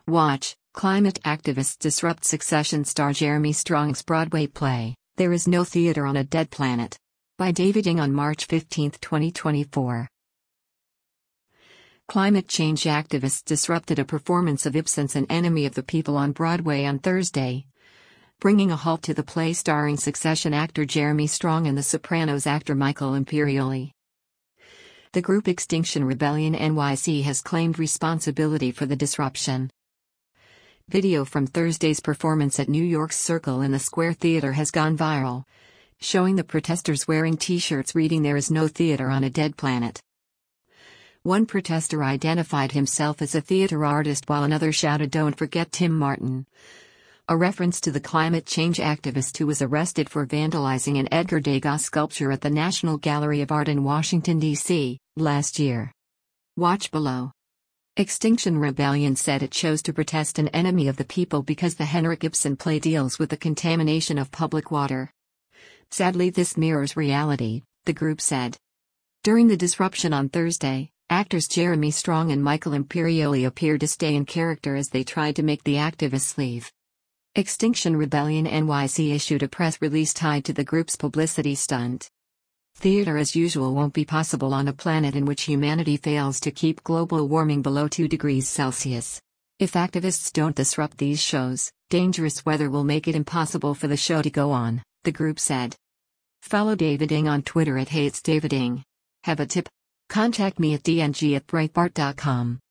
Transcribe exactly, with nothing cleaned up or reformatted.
Watch, climate activists disrupt Succession star Jeremy Strong's Broadway play, There Is No Theater on a Dead Planet. By David Ng on March fifteenth, twenty twenty-four. Climate change activists disrupted a performance of Ibsen's An Enemy of the People on Broadway on Thursday, bringing a halt to the play starring Succession actor Jeremy Strong and The Sopranos actor Michael Imperioli. The group Extinction Rebellion N Y C has claimed responsibility for the disruption. Video from Thursday's performance at New York's Circle in the Square Theater has gone viral, showing the protesters wearing t-shirts reading There Is No Theater on a Dead Planet. One protester identified himself as a theater artist while another shouted "Don't forget Tim Martin," a reference to the climate change activist who was arrested for vandalizing an Edgar Degas sculpture at the National Gallery of Art in Washington, D C, last year. Watch below. Extinction Rebellion said it chose to protest An Enemy of the People because the Henrik Ibsen play deals with the contamination of public water. Sadly, this mirrors reality, the group said. During the disruption on Thursday, actors Jeremy Strong and Michael Imperioli appeared to stay in character as they tried to make the activists leave. Extinction Rebellion N Y C issued a press release tied to the group's publicity stunt. Theater as usual won't be possible on a planet in which humanity fails to keep global warming below two degrees Celsius. If activists don't disrupt these shows, dangerous weather will make it impossible for the show to go on, the group said. Follow David Ng on Twitter at HatesDavidIng. Have a tip? Contact me at d n g at breitbart dot com.